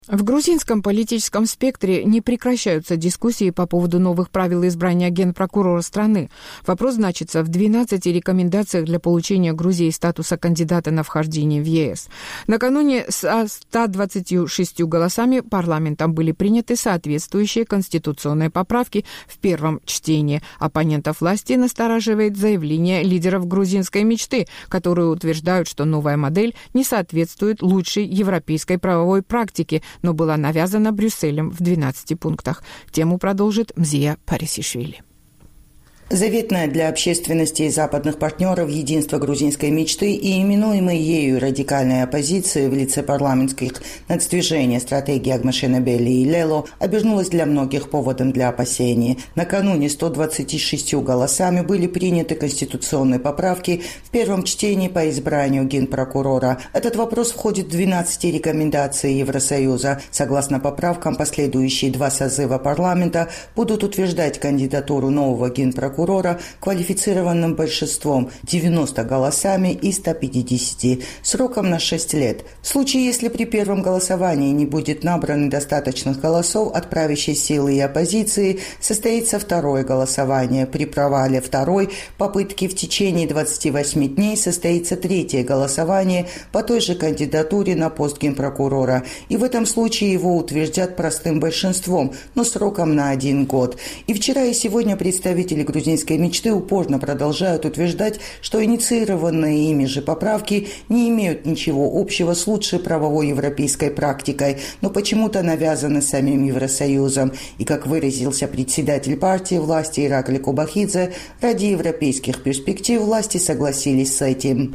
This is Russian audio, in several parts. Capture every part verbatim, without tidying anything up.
В грузинском политическом спектре не прекращаются дискуссии по поводу новых правил избрания генпрокурора страны. Вопрос значится в двенадцати рекомендациях для получения Грузии статуса кандидата на вхождение в ЕС. Накануне со ста двадцатью шестью голосами парламентом были приняты соответствующие конституционные поправки в первом чтении. Оппонентов власти настораживает заявление лидеров грузинской мечты, которые утверждают, что новая модель не соответствует лучшей европейской правовой практике, но была навязана Брюсселем в двенадцати пунктах. Тему продолжит Мзия Парисишвили. Заветное для общественности и западных партнеров единство грузинской мечты и именуемой ею радикальной оппозиции в лице парламентских нацдвижения стратегии Агмашенебели и Лело обернулось для многих поводом для опасений. Накануне ста двадцатью шестью голосами были приняты конституционные поправки в первом чтении по избранию генпрокурора. Этот вопрос входит в двенадцать рекомендаций Евросоюза. Согласно поправкам, последующие два созыва парламента будут утверждать кандидатуру нового генпрокурора квалифицированным большинством девяноста голосами и ста пятидесятью, сроком на шесть лет. В случае, если при первом голосовании не будет набрано достаточных голосов от правящей силы и оппозиции, состоится второе голосование. При провале второй попытки в течение двадцати восьми дней состоится третье голосование по той же кандидатуре на пост генпрокурора. И в этом случае его утверждят простым большинством, но сроком на один год. И вчера и сегодня представители грузинской мечты упорно продолжают утверждать, что инициированные ими же поправки не имеют ничего общего с лучшей правовой европейской практикой, но почему-то навязаны самим Евросоюзом. И, как выразился председатель партии власти Иракли Кобахидзе, ради европейских перспектив власти согласились с этим.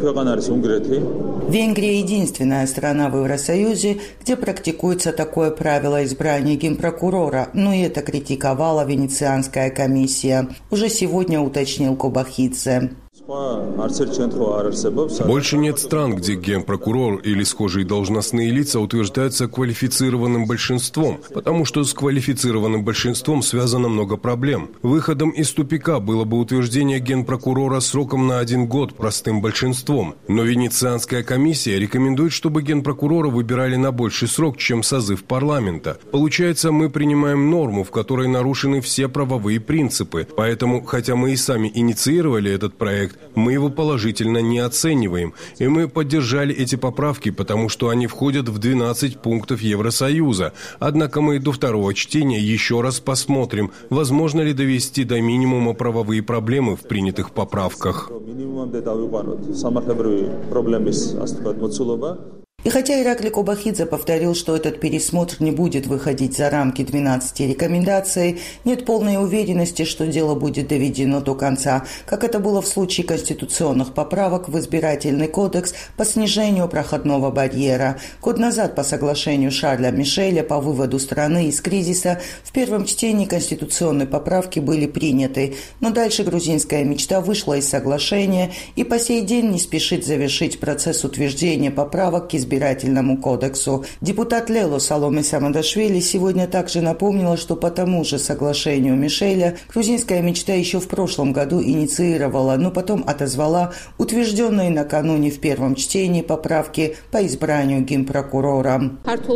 Венгрия – единственная страна в Евросоюзе, где практикуется такое правило избрания генпрокурора, но и это критиковала Венецианская комиссия. Уже сегодня уточнил Кобахидзе. Больше нет стран, где генпрокурор или схожие должностные лица утверждаются квалифицированным большинством, потому что с квалифицированным большинством связано много проблем. Выходом из тупика было бы утверждение генпрокурора сроком на один год простым большинством. Но Венецианская комиссия рекомендует, чтобы генпрокурора выбирали на больший срок, чем созыв парламента. Получается, мы принимаем норму, в которой нарушены все правовые принципы. Поэтому, хотя мы и сами инициировали этот проект, мы его положительно не оцениваем, и мы поддержали эти поправки, потому что они входят в двенадцать пунктов Евросоюза. Однако мы до второго чтения еще раз посмотрим, возможно ли довести до минимума правовые проблемы в принятых поправках. И хотя Иракли Кобахидзе повторил, что этот пересмотр не будет выходить за рамки двенадцати рекомендаций, нет полной уверенности, что дело будет доведено до конца, как это было в случае конституционных поправок в избирательный кодекс по снижению проходного барьера. Год назад по соглашению Шарля Мишеля по выводу страны из кризиса в первом чтении конституционные поправки были приняты, но дальше грузинская мечта вышла из соглашения и по сей день не спешит завершить процесс утверждения поправок к избирательному избирательному кодексу. Депутат Лело Саломе Самандашвили сегодня также напомнила, что по тому же соглашению Мишеля грузинская мечта еще в прошлом году инициировала, но потом отозвала утвержденные накануне в первом чтении поправки по избранию генпрокурора.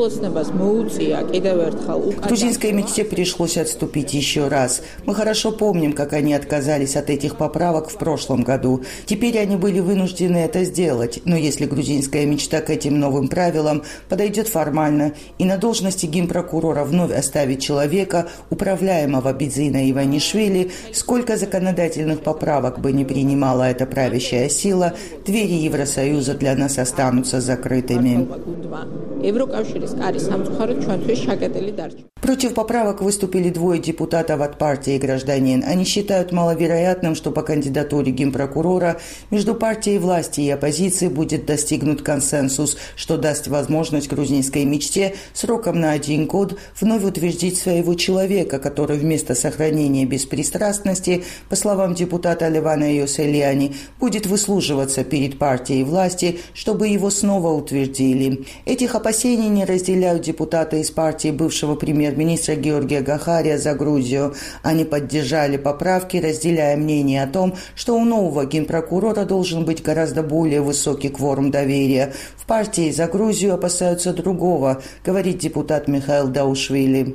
Грузинской мечте пришлось отступить еще раз. Мы хорошо помним, как они отказались от этих поправок в прошлом году. Теперь они были вынуждены это сделать, но если грузинская мечта к этим новым правилам подойдет формально и на должности генпрокурора вновь оставит человека, управляемого Бидзиной Иванишвили, сколько законодательных поправок бы не принимала эта правящая сила, двери Евросоюза для нас останутся закрытыми. Против поправок выступили двое депутатов от партии «Гражданин». Они считают маловероятным, что по кандидатуре генпрокурора между партией власти и оппозицией будет достигнут консенсус, что даст возможность грузинской мечте сроком на один год вновь утвердить своего человека, который вместо сохранения беспристрастности, по словам депутата Левана Йоселиани, будет выслуживаться перед партией власти, чтобы его снова утвердили. Этих опасений не разделяют депутаты из партии бывшего премьера премьер-министра Георгия Гахария за Грузию. Они поддержали поправки, разделяя мнение о том, что у нового генпрокурора должен быть гораздо более высокий кворум доверия. В партии за Грузию опасаются другого, говорит депутат Михаил Даушвили.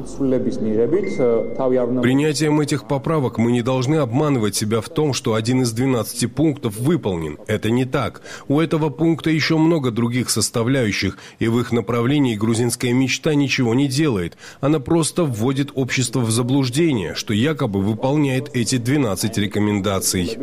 Принятием этих поправок мы не должны обманывать себя в том, что один из двенадцати пунктов выполнен. Это не так. У этого пункта еще много других составляющих, и в их направлении грузинская мечта ничего не делает. Она просто вводит общество в заблуждение, что якобы выполняет эти двенадцать рекомендаций.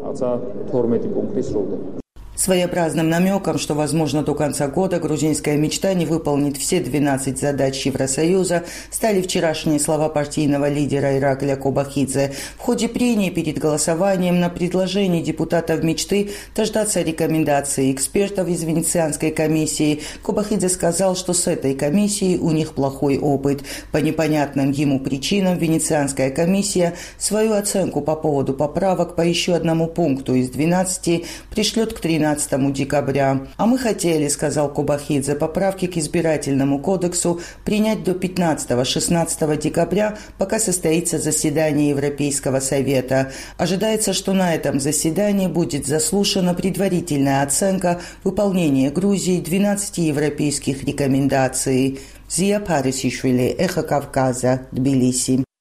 Своеобразным намеком, что, возможно, до конца года грузинская мечта не выполнит все двенадцать задач Евросоюза, стали вчерашние слова партийного лидера Иракля Кобахидзе. В ходе прений перед голосованием на предложение депутатов мечты дождаться рекомендаций экспертов из Венецианской комиссии, Кобахидзе сказал, что с этой комиссией у них плохой опыт. По непонятным ему причинам Венецианская комиссия свою оценку по поводу поправок по еще одному пункту из двенадцати пришлет к тринадцатому декабря. А мы хотели, сказал Кобахидзе, поправки к избирательному кодексу принять до пятнадцатого-шестнадцатого декабря, пока состоится заседание Европейского совета. Ожидается, что на этом заседании будет заслушана предварительная оценка выполнения Грузии двенадцати европейских рекомендаций. Зия Парисишвили, Эхо Кавказа, Тбилиси.